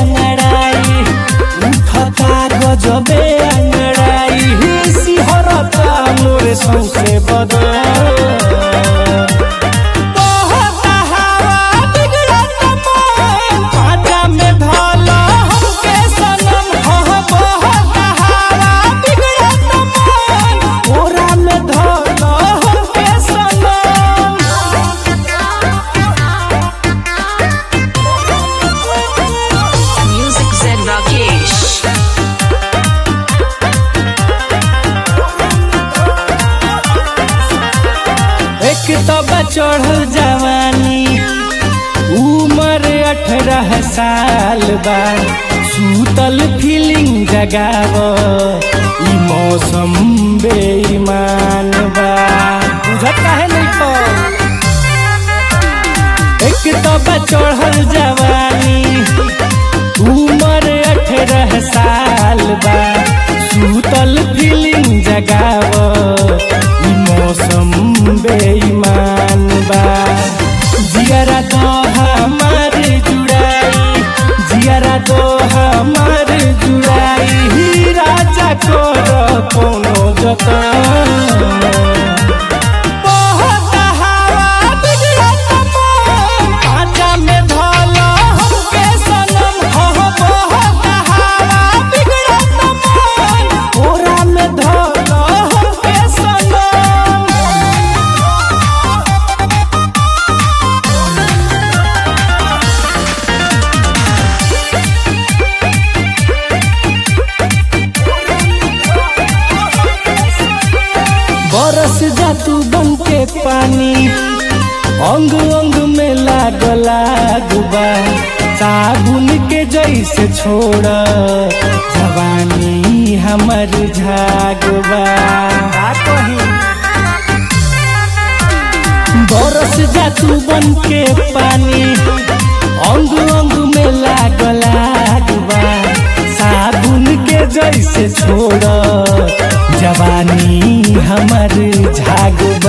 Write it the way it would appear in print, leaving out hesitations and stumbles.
अंगड़ाई उठता गजबे अंगड़ाई सिहरता मोरे सौसे बदन तब चढ़ल जवानी उम्र 18 साल बा सूतल फीलिंग जगाव ई मौसम बेईमान बा बुझत काहे नहीं तो एक तब चढ़ल जवानी उम्र 18 साल बा सूतल फीलिंग जगाव ई मौसम बेईमान बा जियरा तो हमार जुड़ाई जियरा तो हमार जुड़ाई राजा कर कोनो जतन बरस जा तू बन के पानी अंग अंग में लागल आगुबा साबुन के जैसे छोड़ जवानी हमर झागबा बरस जा तू बन के पानी अंग अंग में लागल आगुबा साबुन के जैसे छोड़ जवानी हमर झागबा